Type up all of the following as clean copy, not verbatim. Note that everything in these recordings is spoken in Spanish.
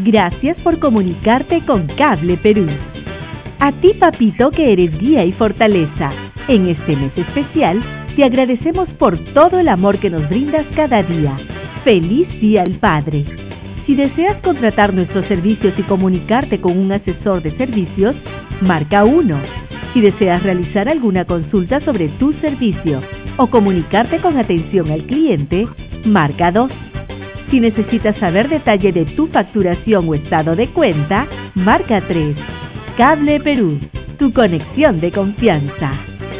Gracias por comunicarte con Cable Perú. A ti, papito, que eres guía y fortaleza, en este mes especial, te agradecemos por todo el amor que nos brindas cada día. ¡Feliz Día al Padre! Si deseas contratar nuestros servicios y comunicarte con un asesor de servicios, marca 1. Si deseas realizar alguna consulta sobre tu servicio o comunicarte con atención al cliente, marca 2. Si necesitas saber detalle de tu facturación o estado de cuenta, marca 3. Cable Perú, tu conexión de confianza.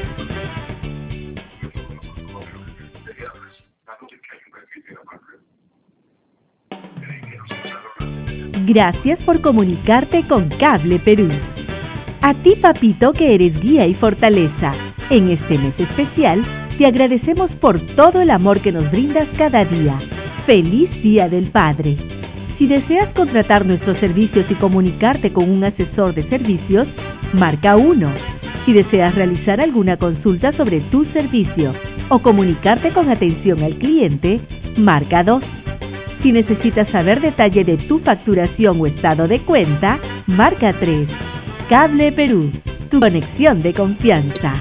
Gracias por comunicarte con Cable Perú. A ti, papito, que eres guía y fortaleza, en este mes especial, te agradecemos por todo el amor que nos brindas cada día. ¡Feliz Día del Padre! Si deseas contratar nuestros servicios y comunicarte con un asesor de servicios, marca 1. Si deseas realizar alguna consulta sobre tu servicio o comunicarte con atención al cliente, marca 2. Si necesitas saber detalle de tu facturación o estado de cuenta, marca 3. Cable Perú, tu conexión de confianza.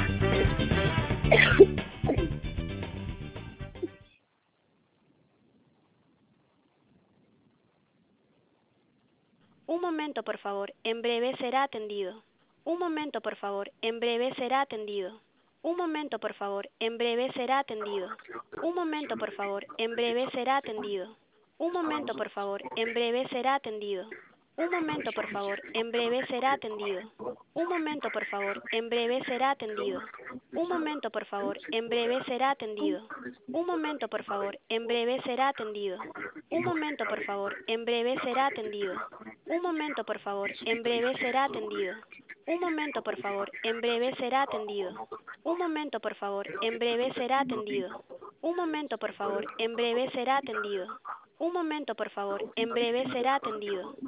Un momento, por favor, en breve será atendido. Un momento, por favor, en breve será atendido. Un momento, por favor, en breve será atendido. Un momento, por favor, en breve será atendido. Un momento, por favor, en breve será atendido. Un momento, por favor, en breve será atendido. Un momento, por favor, en breve será atendido. Un momento, por favor, en breve será atendido. Un momento, por favor, en breve será atendido. Un momento, por favor, en breve será atendido. Un momento, por favor, en breve será atendido. Un momento, por favor, en breve será atendido. Un momento, por favor, en breve será atendido. Un momento, por favor, en breve será atendido. Un momento, por favor, en breve será atendido.